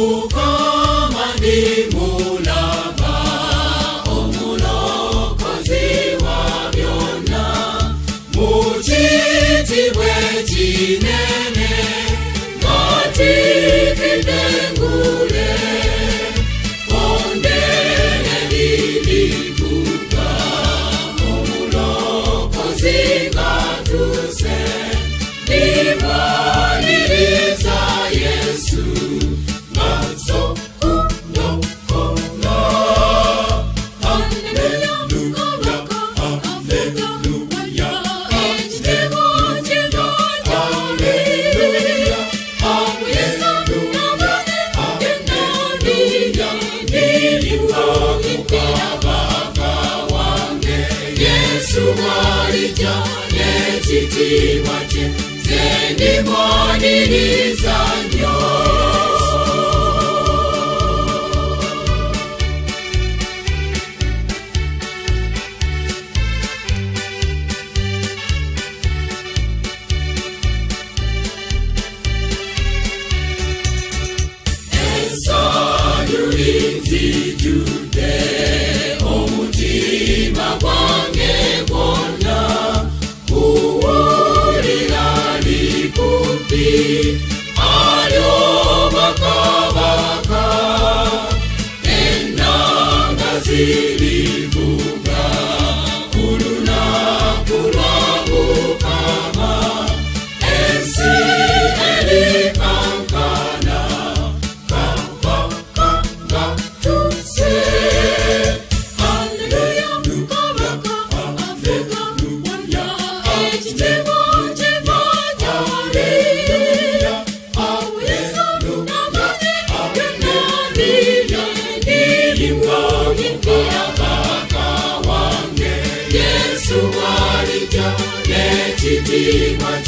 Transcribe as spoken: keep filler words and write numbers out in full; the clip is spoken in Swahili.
mukama ndi mulaba omulokozi wa byonna mukitibwe kinene ngatikidde ngule ondene lilivuga omulokozi ngatuse nimwaniriza Yesu maso kunyokona. Hallelujah, hallelujah, ekitebo kino hallelujah, hallelujah, hallelujah, niliwo mukabaka wange Yesu walija n'ekitiibwa kye zendi mwaniriza nnyo. Essanyu linzijjudde omutima gwange gwonna kuwulira likumpi alyobakabaka ennanga zirivuga ku lunaku lwa Mukama ensi erikankana kabaka tuse. Hallelujah, mukabaka avuga wonna ekitebo kiva hallelujah, hallelujah, hallelujah, niliwo mukabaka wange Yesu walija n'ekitiibwa